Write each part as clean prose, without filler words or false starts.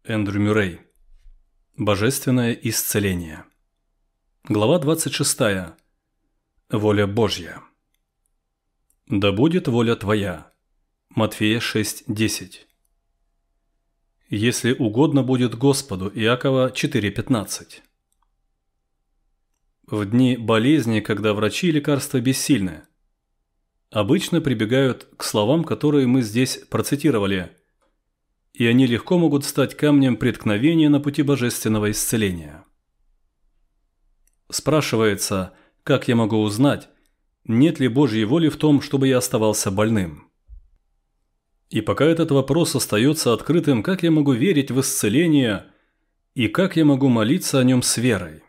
Эндрю Мюррей. Божественное исцеление. Глава 26. Воля Божья. Да будет воля Твоя. Матфея 6:10. Если угодно будет Господу. Иакова 4:15. В дни болезни, когда врачи и лекарства бессильны, обычно прибегают к словам, которые мы здесь процитировали, и они легко могут стать камнем преткновения на пути божественного исцеления. Спрашивается, как я могу узнать, нет ли Божьей воли в том, чтобы я оставался больным? И пока этот вопрос остается открытым, как я могу верить в исцеление и как я могу молиться о нем с верой?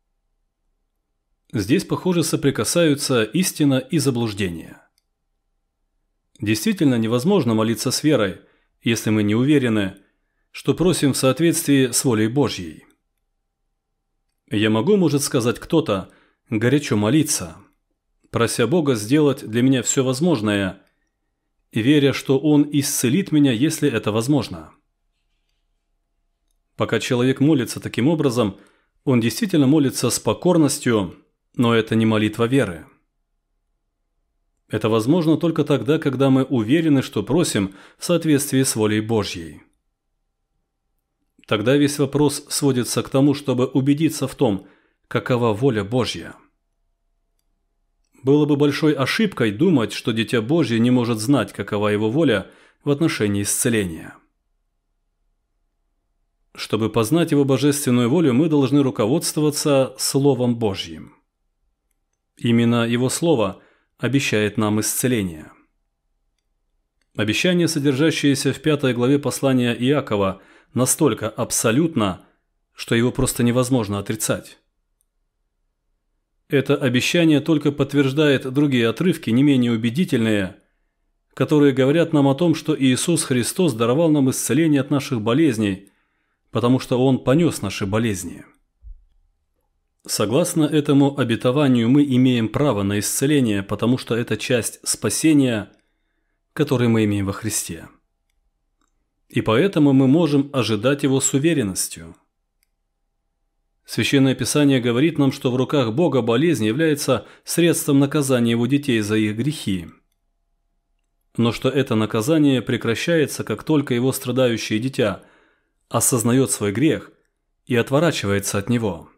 Здесь, похоже, соприкасаются истина и заблуждение. Действительно невозможно молиться с верой, если мы не уверены, что просим в соответствии с волей Божьей. Я могу, может сказать кто-то, горячо молиться, прося Бога сделать для меня все возможное, веря, что Он исцелит меня, если это возможно. Пока человек молится таким образом, он действительно молится с покорностью, но это не молитва веры. Это возможно только тогда, когда мы уверены, что просим в соответствии с волей Божьей. Тогда весь вопрос сводится к тому, чтобы убедиться в том, какова воля Божья. Было бы большой ошибкой думать, что Дитя Божье не может знать, какова его воля в отношении исцеления. Чтобы познать его божественную волю, мы должны руководствоваться Словом Божьим. Именно его Слово обещает нам исцеление. Обещание, содержащееся в 5 главе послания Иакова, настолько абсолютно, что его просто невозможно отрицать. Это обещание только подтверждает другие отрывки, не менее убедительные, которые говорят нам о том, что Иисус Христос даровал нам исцеление от наших болезней, потому что Он понес наши болезни. Согласно этому обетованию мы имеем право на исцеление, потому что это часть спасения, которое мы имеем во Христе. И поэтому мы можем ожидать его с уверенностью. Священное Писание говорит нам, что в руках Бога болезнь является средством наказания его детей за их грехи. Но что это наказание прекращается, как только его страдающее дитя осознает свой грех и отворачивается от него.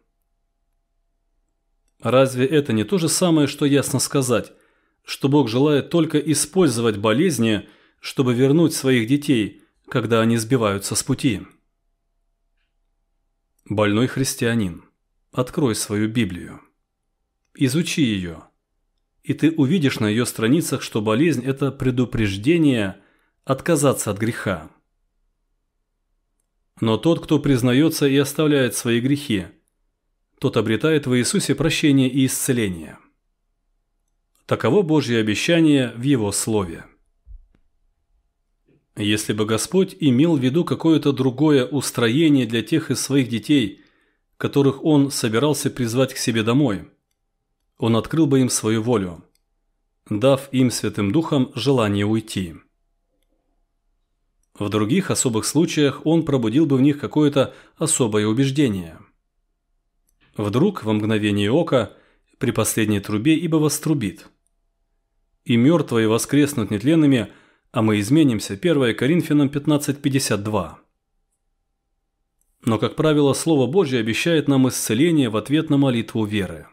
Разве это не то же самое, что ясно сказать, что Бог желает только использовать болезни, чтобы вернуть своих детей, когда они сбиваются с пути? Больной христианин, открой свою Библию. Изучи ее, и ты увидишь на ее страницах, что болезнь – это предупреждение отказаться от греха. Но тот, кто признается и оставляет свои грехи, тот обретает в Иисусе прощение и исцеление. Таково Божье обещание в Его Слове. Если бы Господь имел в виду какое-то другое устроение для тех из своих детей, которых Он собирался призвать к себе домой, Он открыл бы им свою волю, дав им Святым Духом желание уйти. В других особых случаях Он пробудил бы в них какое-то особое убеждение. Вдруг, во мгновение ока, при последней трубе ибо вострубит. И мертвые воскреснут нетленными, а мы изменимся. 1 Коринфянам 15:52. Но, как правило, Слово Божье обещает нам исцеление в ответ на молитву веры.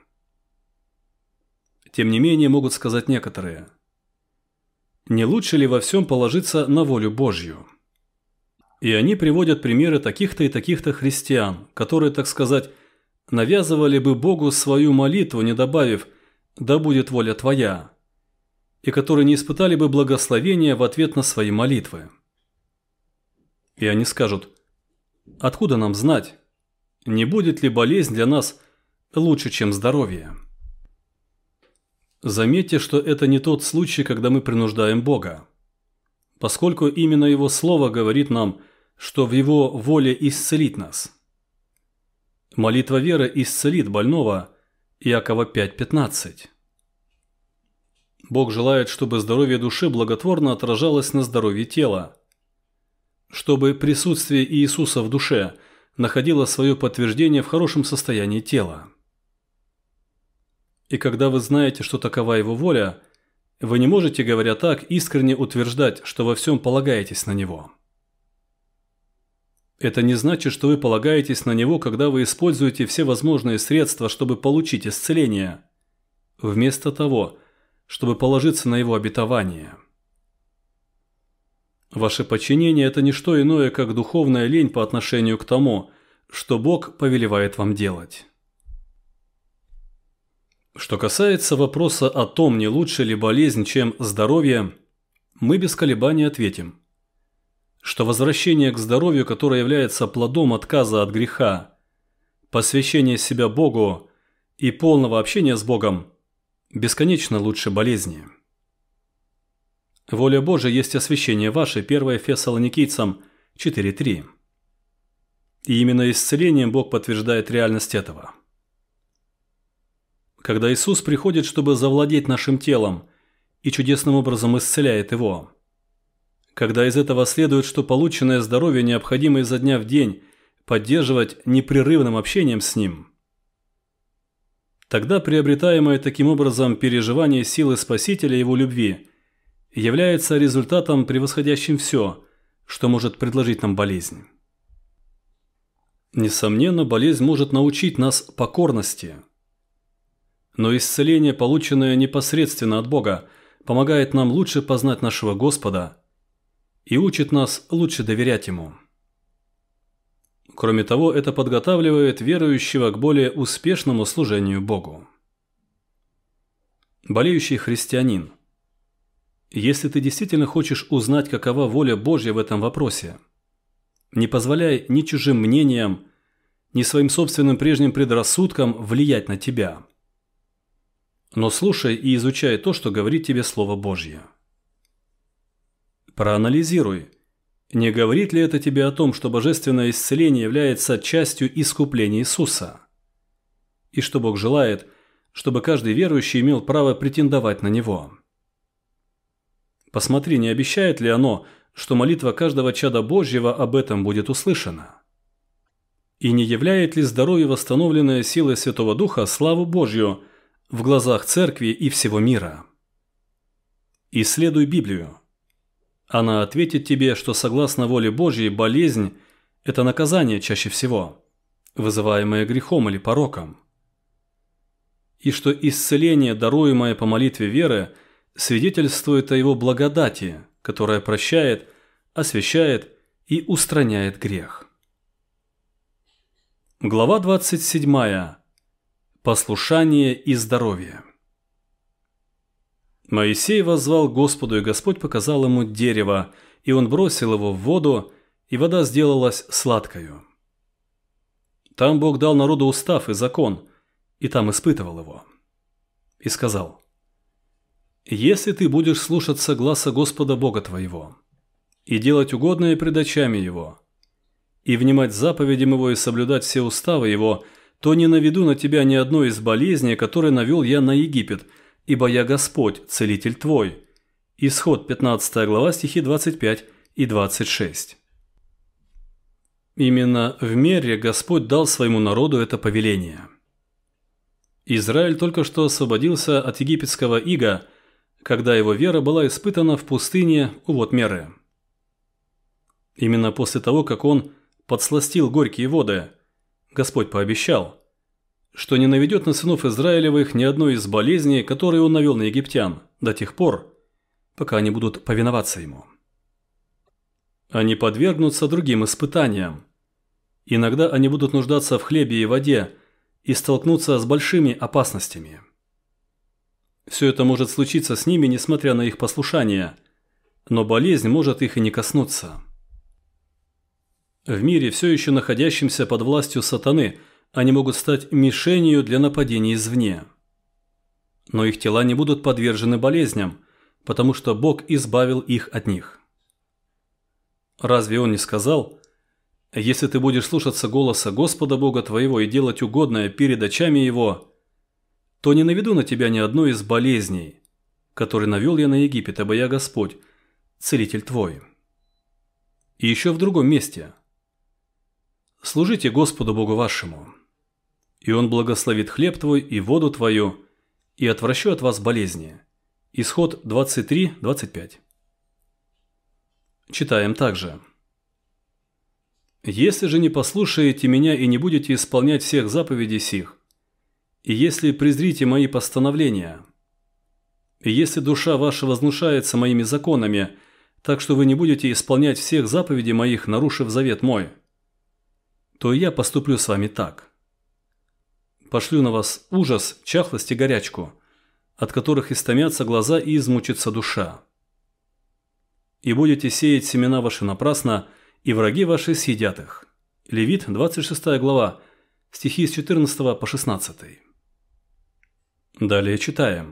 Тем не менее, могут сказать некоторые: не лучше ли во всем положиться на волю Божью? И они приводят примеры таких-то и таких-то христиан, которые, так сказать, навязывали бы Богу свою молитву, не добавив «да будет воля Твоя», и которые не испытали бы благословения в ответ на свои молитвы. И они скажут: откуда нам знать, не будет ли болезнь для нас лучше, чем здоровье? Заметьте, что это не тот случай, когда мы принуждаем Бога, поскольку именно Его Слово говорит нам, что в Его воле исцелить нас. Молитва веры исцелит больного. Иакова 5:15. Бог желает, чтобы здоровье души благотворно отражалось на здоровье тела. чтобы присутствие Иисуса в душе находило свое подтверждение в хорошем состоянии тела. И когда вы знаете, что такова Его воля, вы не можете, говоря так, искренне утверждать, что во всем полагаетесь на Него. Это не значит, что вы полагаетесь на Него, когда вы используете все возможные средства, чтобы получить исцеление, вместо того, чтобы положиться на Его обетование. Ваше подчинение – это не что иное, как духовная лень по отношению к тому, что Бог повелевает вам делать. Что касается вопроса о том, не лучше ли болезнь, чем здоровье, мы без колебаний ответим, что возвращение к здоровью, которое является плодом отказа от греха, посвящения себя Богу и полного общения с Богом, бесконечно лучше болезни. Воля Божия есть освящение ваше, 1 Фессалоникийцам 4:3. И именно исцелением Бог подтверждает реальность этого. Когда Иисус приходит, чтобы завладеть нашим телом и чудесным образом исцеляет его, когда из этого следует, что полученное здоровье необходимо изо дня в день поддерживать непрерывным общением с Ним, тогда приобретаемое таким образом переживание силы Спасителя и Его любви является результатом, превосходящим все, что может предложить нам болезнь. Несомненно, болезнь может научить нас покорности. Но исцеление, полученное непосредственно от Бога, помогает нам лучше познать нашего Господа и учит нас лучше доверять Ему. Кроме того, это подготавливает верующего к более успешному служению Богу. Болеющий христианин, если ты действительно хочешь узнать, какова воля Божья в этом вопросе, не позволяй ни чужим мнениям, ни своим собственным прежним предрассудкам влиять на тебя. Но слушай и изучай то, что говорит тебе Слово Божье. Проанализируй, не говорит ли это тебе о том, что божественное исцеление является частью искупления Иисуса, и что Бог желает, чтобы каждый верующий имел право претендовать на него. Посмотри, не обещает ли оно, что молитва каждого чада Божьего об этом будет услышана? И не являет ли здоровье, восстановленное силой Святого Духа, славу Божью в глазах Церкви и всего мира? Исследуй Библию. Она ответит тебе, что согласно воле Божьей болезнь – это наказание чаще всего, вызываемое грехом или пороком. И что исцеление, даруемое по молитве веры, свидетельствует о Его благодати, которая прощает, освящает и устраняет грех. Глава 27. Послушание и здоровье. Моисей воззвал к Господу, и Господь показал ему дерево, и он бросил его в воду, и вода сделалась сладкою. Там Бог дал народу устав и закон, и там испытывал его. И сказал: «Если ты будешь слушаться гласа Господа Бога твоего, и делать угодное пред очами Его, и внимать заповедям Его и соблюдать все уставы Его, то не наведу на тебя ни одной из болезней, которые навел я на Египет, ибо я Господь, целитель твой». Исход 15 глава, стихи 25 и 26. Именно в Мерре Господь дал своему народу это повеление. Израиль только что освободился от египетского ига, когда его вера была испытана в пустыне у вод Мерры. Именно после того, как он подсластил горькие воды, Господь пообещал, что не наведет на сынов Израилевых ни одной из болезней, которые он навел на египтян, до тех пор, пока они будут повиноваться ему. Они подвергнутся другим испытаниям. Иногда они будут нуждаться в хлебе и воде и столкнуться с большими опасностями. Все это может случиться с ними, несмотря на их послушание, но болезнь может их и не коснуться. В мире, все еще находящемся под властью сатаны, они могут стать мишенью для нападений извне. Но их тела не будут подвержены болезням, потому что Бог избавил их от них. Разве Он не сказал: «Если ты будешь слушаться голоса Господа Бога твоего и делать угодное перед очами Его, то не наведу на тебя ни одной из болезней, которые навел я на Египет, ибо я Господь, целитель твой». И еще в другом месте: «Служите Господу Богу вашему, и Он благословит хлеб твой и воду твою, и отвращу от вас болезни». Исход 23:25. Читаем также: «Если же не послушаете меня и не будете исполнять всех заповедей сих, и если презрите мои постановления, и если душа ваша вознушается моими законами, так что вы не будете исполнять всех заповедей моих, нарушив завет мой, то и я поступлю с вами так. Пошлю на вас ужас, чахлость и горячку, от которых истомятся глаза и измучится душа. И будете сеять семена ваши напрасно, и враги ваши съедят их». Левит, 26 глава, стихи с 14 по 16. Далее читаем: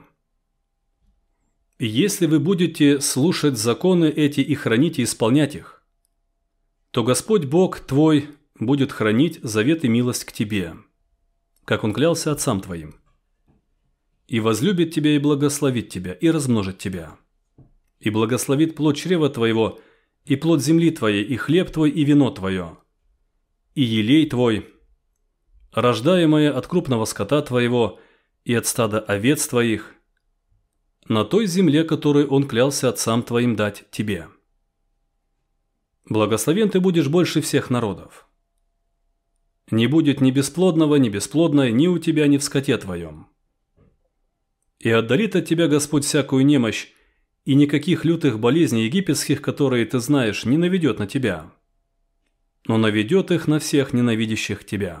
«Если вы будете слушать законы эти и хранить и исполнять их, то Господь Бог твой будет хранить завет и милость к тебе, как Он клялся отцам твоим, и возлюбит тебя, и благословит тебя, и размножит тебя, и благословит плод чрева твоего, и плод земли твоей, и хлеб твой, и вино твое, и елей твой, рождаемое от крупного скота твоего и от стада овец твоих, на той земле, которую Он клялся отцам твоим дать тебе. Благословен ты будешь больше всех народов. Не будет ни бесплодного, ни бесплодной ни у тебя, ни в скоте твоем. И отдалит от тебя Господь всякую немощь, и никаких лютых болезней египетских, которые ты знаешь, не наведет на тебя, но наведет их на всех ненавидящих тебя.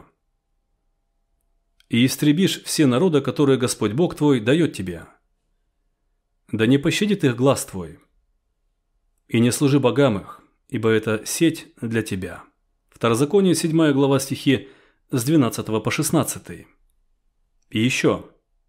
И истребишь все народы, которые Господь Бог твой дает тебе. Да не пощадит их глаз твой, и не служи богам их, ибо это сеть для тебя». Второзаконие, 7 глава, стихи с 12 по 16. И еще: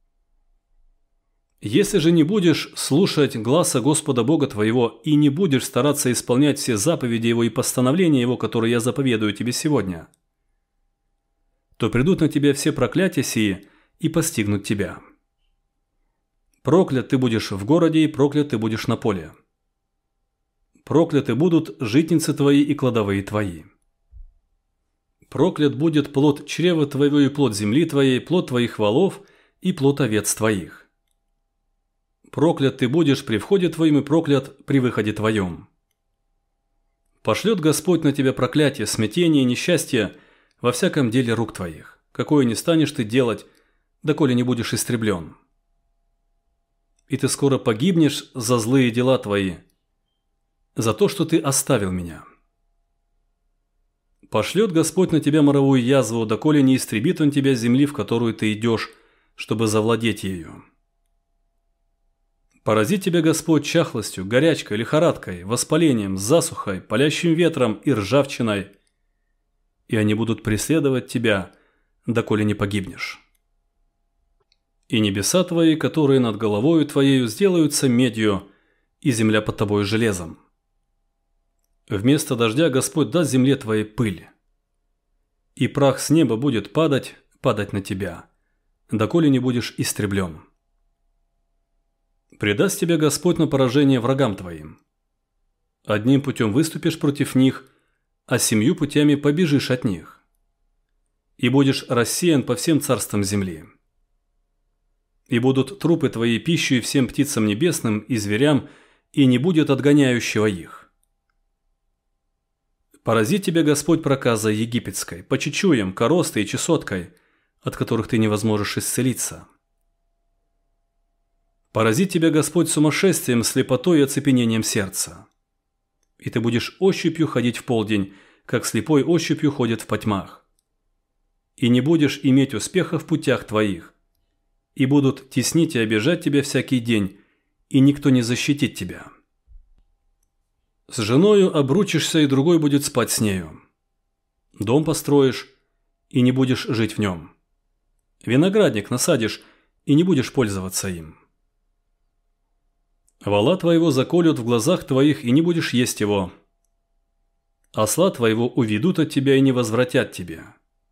«Если же не будешь слушать гласа Господа Бога твоего и не будешь стараться исполнять все заповеди Его и постановления Его, которые я заповедую тебе сегодня, то придут на тебя все проклятия сии и постигнут тебя. Проклят ты будешь в городе, и проклят ты будешь на поле. Прокляты будут житницы твои и кладовые твои. Проклят будет плод чрева твоего и плод земли твоей, плод твоих волов и плод овец твоих. Проклят ты будешь при входе твоем и проклят при выходе твоем. Пошлет Господь на тебя проклятие, смятение и несчастье во всяком деле рук твоих, какое не станешь ты делать, доколе не будешь истреблен. И ты скоро погибнешь за злые дела твои, за то, что ты оставил меня. Пошлет Господь на тебя моровую язву, доколе не истребит Он тебя с земли, в которую ты идешь, чтобы завладеть ею. Поразит тебя Господь чахлостью, горячкой, лихорадкой, воспалением, засухой, палящим ветром и ржавчиной, и они будут преследовать тебя, доколе не погибнешь. И небеса твои, которые над головою твоею, сделаются медью, и земля под тобою железом. Вместо дождя Господь даст земле твоей пыль, и прах с неба будет падать на тебя, доколе не будешь истреблен. Предаст тебя Господь на поражение врагам твоим. Одним путем выступишь против них, а 7 путями побежишь от них, и будешь рассеян по всем царствам земли. И будут трупы твои пищей всем птицам небесным и зверям, и не будет отгоняющего их. Поразит тебя Господь проказой египетской, по чечуям, коростой и чесоткой, от которых ты не возможешь исцелиться. Поразит тебя Господь сумасшествием, слепотой и оцепенением сердца. И ты будешь ощупью ходить в полдень, как слепой ощупью ходит в потьмах. И не будешь иметь успеха в путях твоих, и будут теснить и обижать тебя всякий день, и никто не защитит тебя. С женою обручишься, и другой будет спать с нею. Дом построишь, и не будешь жить в нем. Виноградник насадишь, и не будешь пользоваться им. Вола твоего заколют в глазах твоих, и не будешь есть его. Осла твоего уведут от тебя и не возвратят тебе.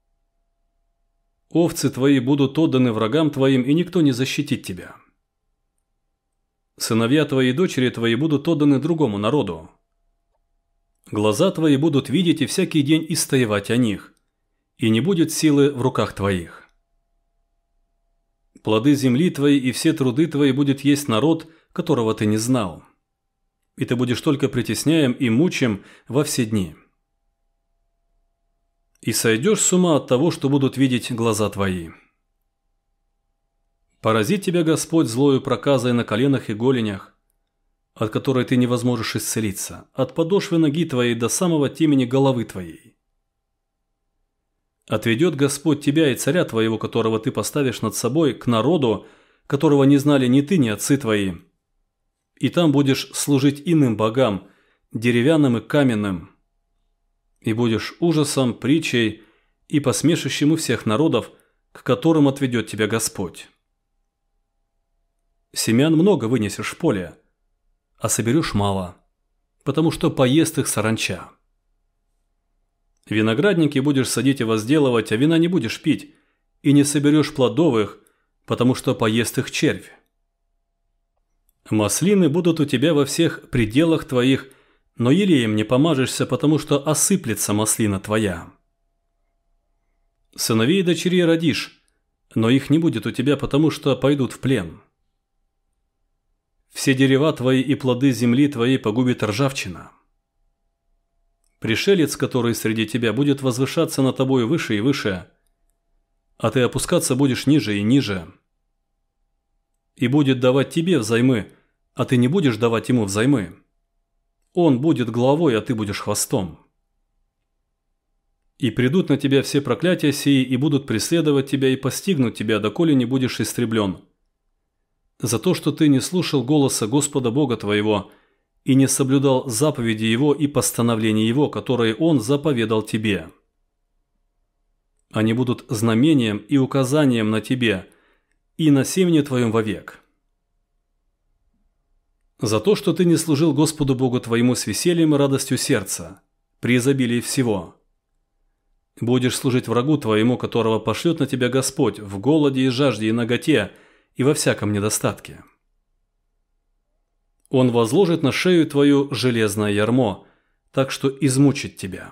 Овцы твои будут отданы врагам твоим, и никто не защитит тебя. Сыновья твои и дочери твои будут отданы другому народу. Глаза твои будут видеть и всякий день истоевать о них, и не будет силы в руках твоих. Плоды земли твоей и все труды твои будет есть народ, которого ты не знал, и ты будешь только притесняем и мучим во все дни. И сойдешь с ума от того, что будут видеть глаза твои. Поразит тебя Господь злою проказой на коленах и голенях, от которой ты не возможешь исцелиться, от подошвы ноги твоей до самого темени головы твоей. Отведет Господь тебя и царя твоего, которого ты поставишь над собой, к народу, которого не знали ни ты, ни отцы твои. И там будешь служить иным богам, деревянным и каменным, и будешь ужасом, притчей и посмешищем у всех народов, к которым отведет тебя Господь. Семян много вынесешь в поле, а соберешь мало, потому что поест их саранча. Виноградники будешь садить и возделывать, а вина не будешь пить, и не соберешь плодовых, потому что поест их червь. Маслины будут у тебя во всех пределах твоих, но елеем не помажешься, потому что осыплется маслина твоя. Сыновей и дочерей родишь, но их не будет у тебя, потому что пойдут в плен. Все дерева твои и плоды земли твоей погубит ржавчина. Пришелец, который среди тебя, будет возвышаться над тобой выше и выше, а ты опускаться будешь ниже и ниже. И будет давать тебе взаймы, а ты не будешь давать ему взаймы. Он будет главой, а ты будешь хвостом. И придут на тебя все проклятия сии, и будут преследовать тебя и постигнут тебя, доколе не будешь истреблен. За то, что ты не слушал голоса Господа Бога твоего и не соблюдал заповеди Его и постановления Его, которые Он заповедал тебе. Они будут знамением и указанием на тебе и на семени твоем вовек. За то, что ты не служил Господу Богу твоему с весельем и радостью сердца, при изобилии всего. Будешь служить врагу твоему, которого пошлет на тебя Господь в голоде и жажде и наготе, и во всяком недостатке. Он возложит на шею твою железное ярмо, так что измучит тебя.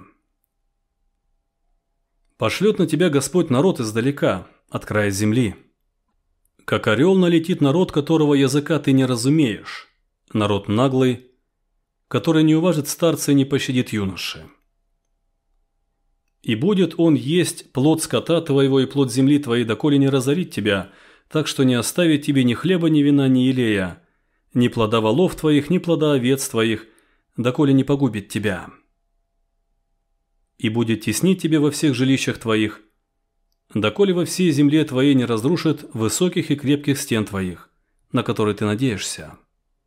Пошлет на тебя Господь народ издалека, от края земли. Как орел налетит народ, которого языка ты не разумеешь, народ наглый, который не уважит старца и не пощадит юноши. И будет он есть плод скота твоего и плод земли твоей, доколе не разорит тебя, так что не оставит тебе ни хлеба, ни вина, ни елея, ни плода волов твоих, ни плода овец твоих, доколе не погубит тебя. И будет теснить тебе во всех жилищах твоих, доколе во всей земле твоей не разрушит высоких и крепких стен твоих, на которые ты надеешься.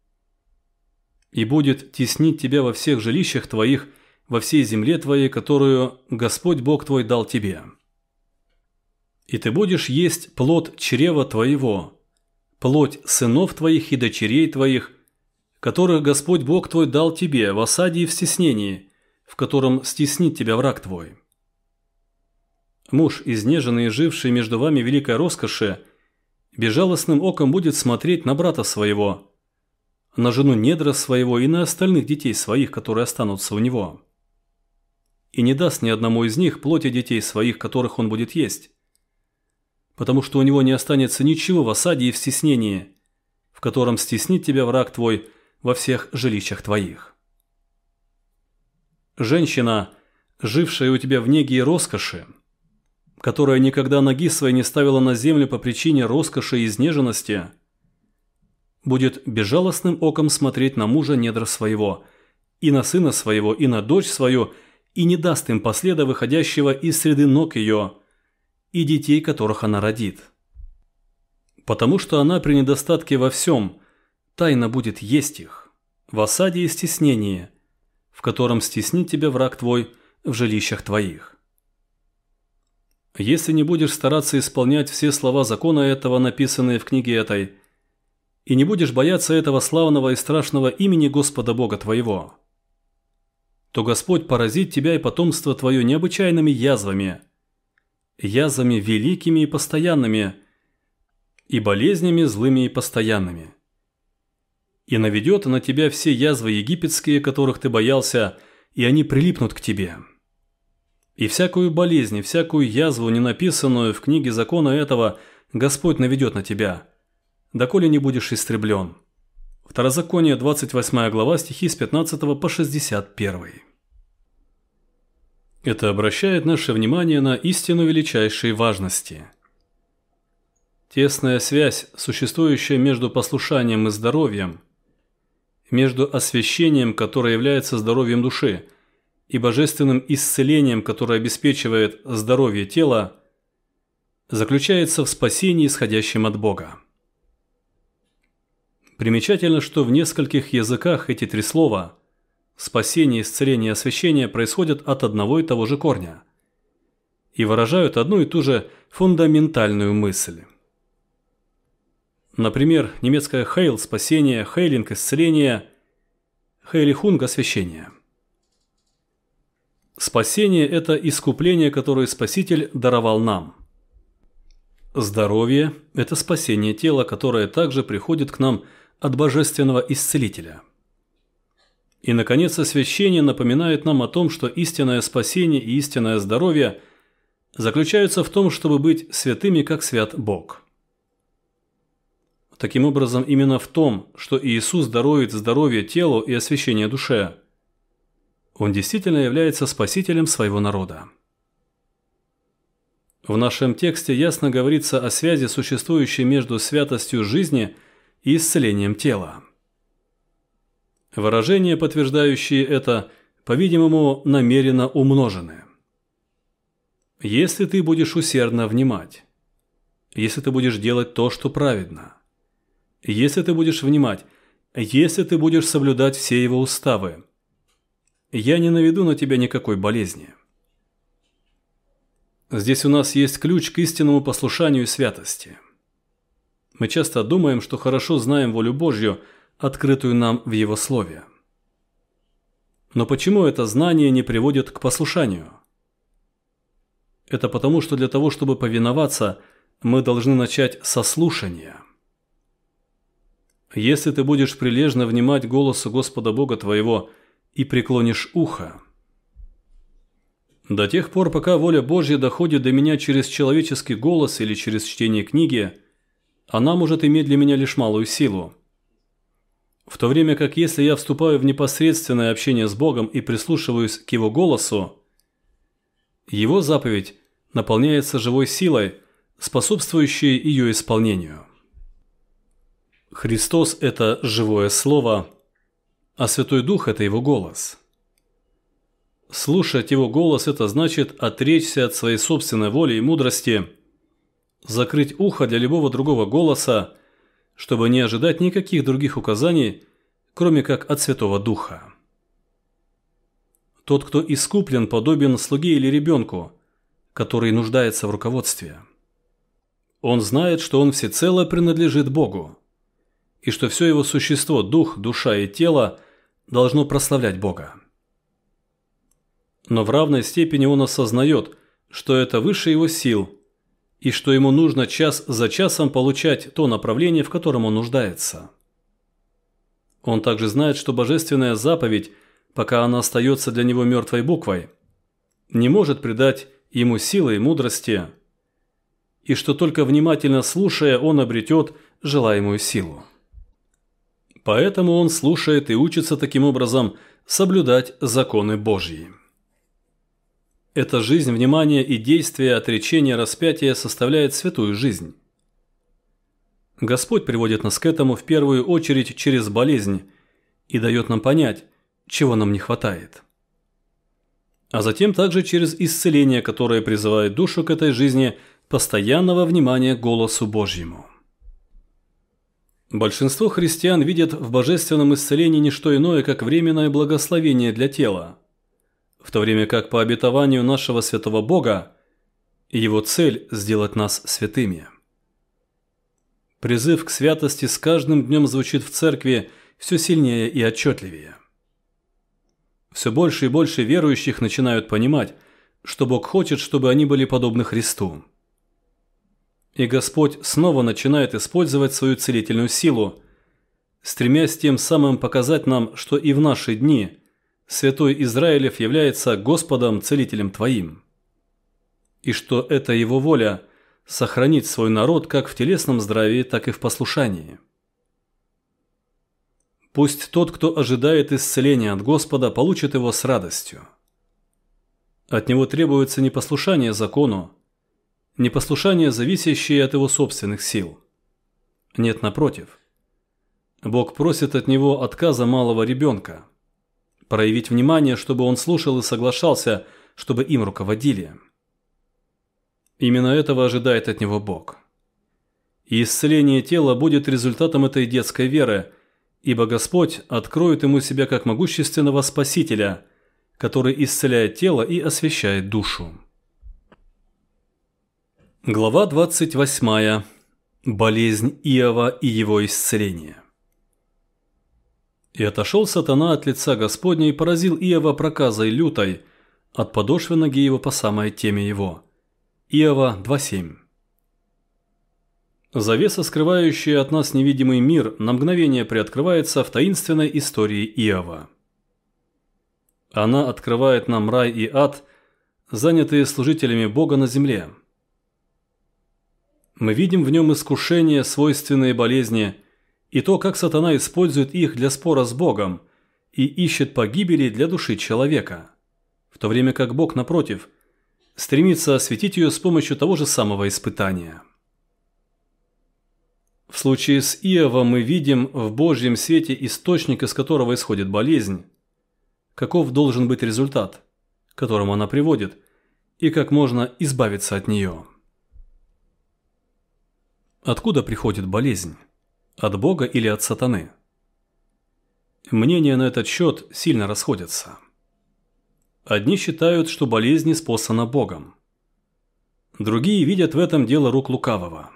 И будет теснить тебя во всех жилищах твоих, во всей земле твоей, которую Господь Бог твой дал тебе. И ты будешь есть плод чрева твоего, плоть сынов твоих и дочерей твоих, которых Господь Бог твой дал тебе в осаде и в стеснении, в котором стеснит тебя враг твой. Муж, изнеженный и живший между вами великой роскоши, безжалостным оком будет смотреть на брата своего, на жену недра своего и на остальных детей своих, которые останутся у него. И не даст ни одному из них плоти детей своих, которых он будет есть, потому что у него не останется ничего в осаде и в стеснении, в котором стеснит тебя враг твой во всех жилищах твоих. Женщина, жившая у тебя в неге и роскоши, которая никогда ноги своей не ставила на землю по причине роскоши и изнеженности, будет безжалостным оком смотреть на мужа недра своего, и на сына своего, и на дочь свою, и не даст им последа, выходящего из среды ног ее, и детей, которых она родит. Потому что она при недостатке во всем тайно будет есть их, в осаде и стеснении, в котором стеснит тебя враг твой в жилищах твоих. Если не будешь стараться исполнять все слова закона этого, написанные в книге этой, и не будешь бояться этого славного и страшного имени Господа Бога твоего, то Господь поразит тебя и потомство твое необычайными язвами великими и постоянными, и болезнями злыми и постоянными. И наведет на тебя все язвы египетские, которых ты боялся, и они прилипнут к тебе. И всякую болезнь, и всякую язву, не написанную в книге закона этого, Господь наведет на тебя, доколе не будешь истреблен». Второзаконие, 28 глава, стихи с 15 по 61. Это обращает наше внимание на истину величайшей важности. Тесная связь, существующая между послушанием и здоровьем, между освящением, которое является здоровьем души, и божественным исцелением, которое обеспечивает здоровье тела, заключается в спасении, исходящем от Бога. Примечательно, что в нескольких языках эти три слова «спасение», «исцеление» и «освящение» происходят от одного и того же корня и выражают одну и ту же фундаментальную мысль. Например, немецкое «heil» – «спасение», «heilung» – «исцеление», «heilung» – «освящение». Спасение – это искупление, которое Спаситель даровал нам. Здоровье – это спасение тела, которое также приходит к нам от Божественного Исцелителя. И, наконец, освящение напоминает нам о том, что истинное спасение и истинное здоровье заключаются в том, чтобы быть святыми, как свят Бог. Таким образом, именно в том, что Иисус дарует здоровье телу и освящение душе, Он действительно является спасителем своего народа. В нашем тексте ясно говорится о связи, существующей между святостью жизни и исцелением тела. Выражения, подтверждающие это, по-видимому, намеренно умножены. Если ты будешь усердно внимать, если ты будешь делать то, что праведно, если ты будешь внимать, если ты будешь соблюдать все его уставы, я не наведу на тебя никакой болезни. Здесь у нас есть ключ к истинному послушанию и святости. Мы часто думаем, что хорошо знаем волю Божью, открытую нам в Его Слове. Но почему это знание не приводит к послушанию? Это потому, что для того, чтобы повиноваться, мы должны начать со слушания. Если ты будешь прилежно внимать голосу Господа Бога твоего и преклонишь ухо, до тех пор, пока воля Божья доходит до меня через человеческий голос или через чтение книги, она может иметь для меня лишь малую силу. В то время как если я вступаю в непосредственное общение с Богом и прислушиваюсь к Его голосу, Его заповедь наполняется живой силой, способствующей ее исполнению. Христос – это живое Слово, а Святой Дух – это Его голос. Слушать Его голос – это значит отречься от своей собственной воли и мудрости, закрыть ухо для любого другого голоса, чтобы не ожидать никаких других указаний, кроме как от Святого Духа. Тот, кто искуплен, подобен слуге или ребенку, который нуждается в руководстве. Он знает, что он всецело принадлежит Богу, и что все его существо, дух, душа и тело должно прославлять Бога. Но в равной степени он осознает, что это выше его сил, и что ему нужно час за часом получать то направление, в котором он нуждается. Он также знает, что божественная заповедь, пока она остается для него мертвой буквой, не может придать ему силы и мудрости, и что только внимательно слушая, он обретет желаемую силу. Поэтому он слушает и учится таким образом соблюдать законы Божьи. Эта жизнь внимания и действия, отречения, распятия составляет святую жизнь. Господь приводит нас к этому в первую очередь через болезнь и дает нам понять, чего нам не хватает. А затем также через исцеление, которое призывает душу к этой жизни постоянного внимания к голосу Божьему. Большинство христиан видят в божественном исцелении не что иное, как временное благословение для тела, в то время как по обетованию нашего святого Бога его цель – сделать нас святыми. Призыв к святости с каждым днем звучит в церкви все сильнее и отчетливее. Все больше и больше верующих начинают понимать, что Бог хочет, чтобы они были подобны Христу. И Господь снова начинает использовать свою целительную силу, стремясь тем самым показать нам, что и в наши дни Святой Израилев является Господом, Целителем твоим, и что это Его воля сохранить свой народ как в телесном здравии, так и в послушании. Пусть тот, кто ожидает исцеления от Господа, получит его с радостью. От него требуется не послушание закону, не послушание, зависящее от его собственных сил. Нет, напротив. Бог просит от него отказа малого ребенка, проявить внимание, чтобы он слушал и соглашался, чтобы им руководили. Именно этого ожидает от него Бог. И исцеление тела будет результатом этой детской веры, ибо Господь откроет ему себя как могущественного Спасителя, который исцеляет тело и освящает душу. Глава 28. Болезнь Иова и его исцеление. «И отошел сатана от лица Господня и поразил Иова проказой лютой, от подошвы ноги его по самой теме его». Иова 2.7. Завеса, скрывающая от нас невидимый мир, на мгновение приоткрывается в таинственной истории Иова. Она открывает нам рай и ад, занятые служителями Бога на земле. Мы видим в нем искушения, свойственные болезни, и то, как сатана использует их для спора с Богом и ищет погибели для души человека, в то время как Бог, напротив, стремится осветить ее с помощью того же самого испытания. В случае с Иовом мы видим в Божьем свете источник, из которого исходит болезнь, каков должен быть результат, к которому она приводит, и как можно избавиться от нее. Откуда приходит болезнь? От Бога или от сатаны? Мнения на этот счет сильно расходятся. Одни считают, что болезнь ниспослана Богом. Другие видят в этом дело рук лукавого.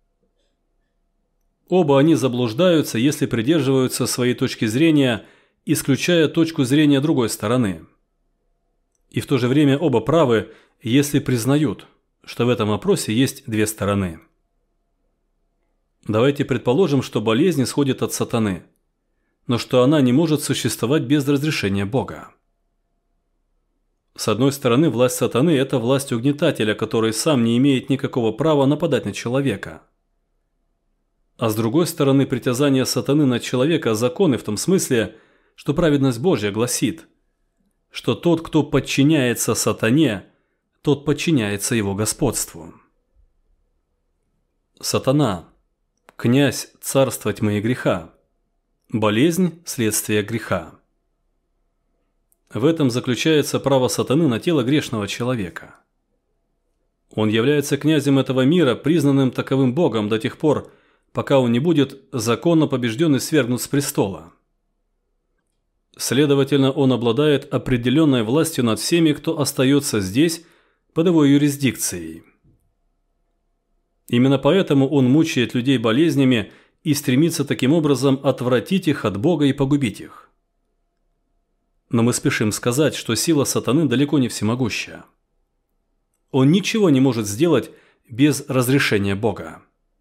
Оба они заблуждаются, если придерживаются своей точки зрения, исключая точку зрения другой стороны. И в то же время оба правы, если признают, что в этом вопросе есть две стороны. Давайте предположим, что болезнь исходит от сатаны, но что она не может существовать без разрешения Бога. С одной стороны, власть сатаны – это власть угнетателя, который сам не имеет никакого права нападать на человека. А с другой стороны, притязание сатаны на человека – законы в том смысле, что праведность Божья гласит, что тот, кто подчиняется сатане, тот подчиняется его господству. Сатана – князь царства тьмы и греха, болезнь – следствие греха. В этом заключается право сатаны на тело грешного человека. Он является князем этого мира, признанным таковым Богом до тех пор, пока он не будет законно побежден и свергнут с престола. Следовательно, он обладает определенной властью над всеми, кто остается здесь под его юрисдикцией. Именно поэтому он мучает людей болезнями и стремится таким образом отвратить их от Бога и погубить их. Но мы спешим сказать, что сила сатаны далеко не всемогущая. Он ничего не может сделать без разрешения Бога.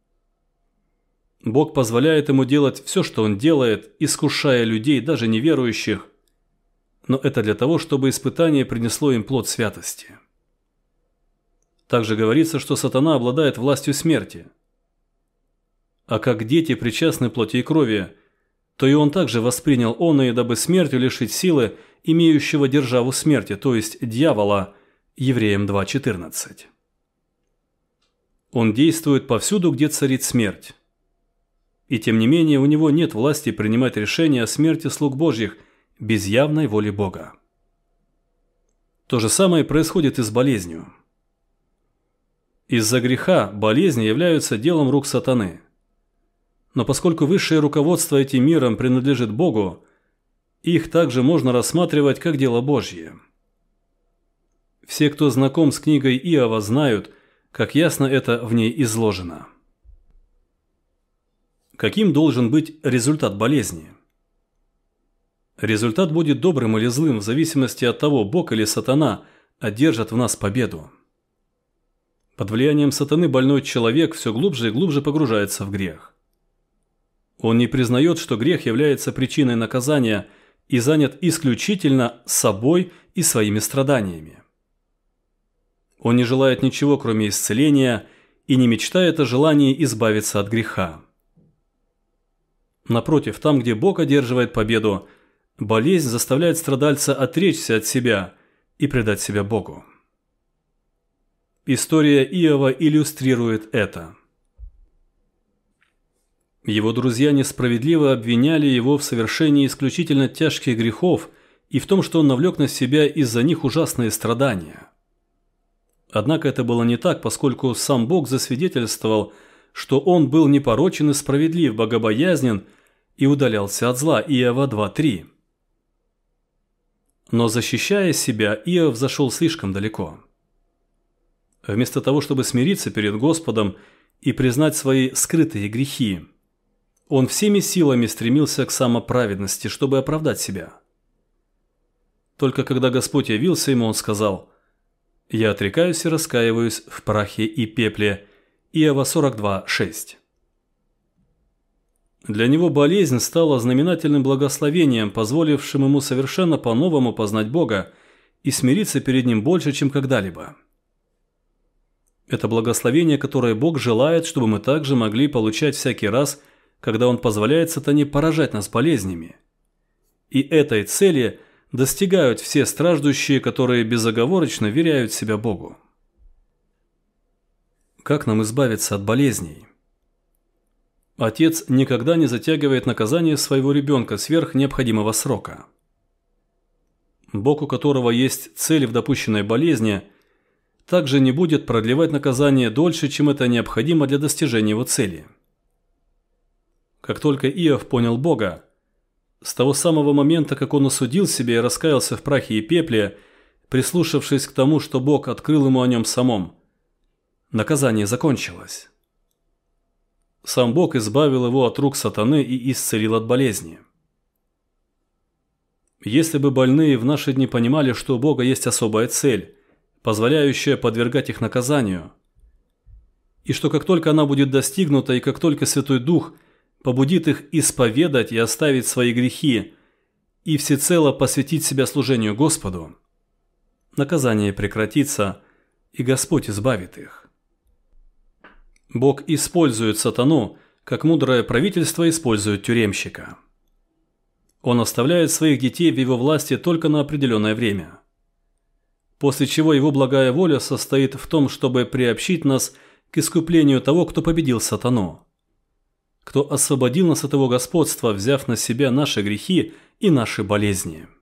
Бог позволяет ему делать все, что он делает, искушая людей, даже неверующих, но это для того, чтобы испытание принесло им плод святости. Также говорится, что сатана обладает властью смерти. А как дети причастны плоти и крови, то и он также воспринял оное, дабы смертью лишить силы имеющего державу смерти, то есть дьявола, Евреям 2:14. Он действует повсюду, где царит смерть. И тем не менее у него нет власти принимать решения о смерти слуг Божьих без явной воли Бога. То же самое происходит и с болезнью. Из-за греха болезни являются делом рук сатаны. Но поскольку высшее руководство этим миром принадлежит Богу, их также можно рассматривать как дело Божье. Все, кто знаком с книгой Иова, знают, как ясно это в ней изложено. Каким должен быть результат болезни? Результат будет добрым или злым в зависимости от того, Бог или сатана одержат в нас победу. Под влиянием сатаны больной человек все глубже и глубже погружается в грех. Он не признает, что грех является причиной наказания, и занят исключительно собой и своими страданиями. Он не желает ничего, кроме исцеления, и не мечтает о желании избавиться от греха. Напротив, там, где Бог одерживает победу, болезнь заставляет страдальца отречься от себя и предать себя Богу. История Иова иллюстрирует это. Его друзья несправедливо обвиняли его в совершении исключительно тяжких грехов и в том, что он навлек на себя из-за них ужасные страдания. Однако это было не так, поскольку сам Бог засвидетельствовал, что он был непорочен и справедлив, богобоязнен и удалялся от зла. Иова 2:3. Но защищая себя, Иов зашел слишком далеко. Вместо того, чтобы смириться перед Господом и признать свои скрытые грехи, он всеми силами стремился к самоправедности, чтобы оправдать себя. Только когда Господь явился ему, он сказал: «Я отрекаюсь и раскаиваюсь в прахе и пепле». Иова 42:6. Для него болезнь стала знаменательным благословением, позволившим ему совершенно по-новому познать Бога и смириться перед Ним больше, чем когда-либо. Это благословение, которое Бог желает, чтобы мы также могли получать всякий раз, когда Он позволяет сатане поражать нас болезнями. И этой цели достигают все страждущие, которые безоговорочно веряют себя Богу. Как нам избавиться от болезней? Отец никогда не затягивает наказание своего ребенка сверх необходимого срока. Бог, у которого есть цель в допущенной болезни, также не будет продлевать наказание дольше, чем это необходимо для достижения его цели. Как только Иов понял Бога, с того самого момента, как он осудил себя и раскаялся в прахе и пепле, прислушавшись к тому, что Бог открыл ему о нем самом, наказание закончилось. Сам Бог избавил его от рук сатаны и исцелил от болезни. Если бы больные в наши дни понимали, что у Бога есть особая цель, позволяющая подвергать их наказанию, и что как только она будет достигнута, и как только Святой Дух побудит их исповедать и оставить свои грехи и всецело посвятить себя служению Господу, наказание прекратится, и Господь избавит их. Бог использует сатану, как мудрое правительство использует тюремщика. Он оставляет своих детей в его власти только на определенное время, после чего его благая воля состоит в том, чтобы приобщить нас к искуплению того, кто победил сатану, кто освободил нас от его господства, взяв на себя наши грехи и наши болезни.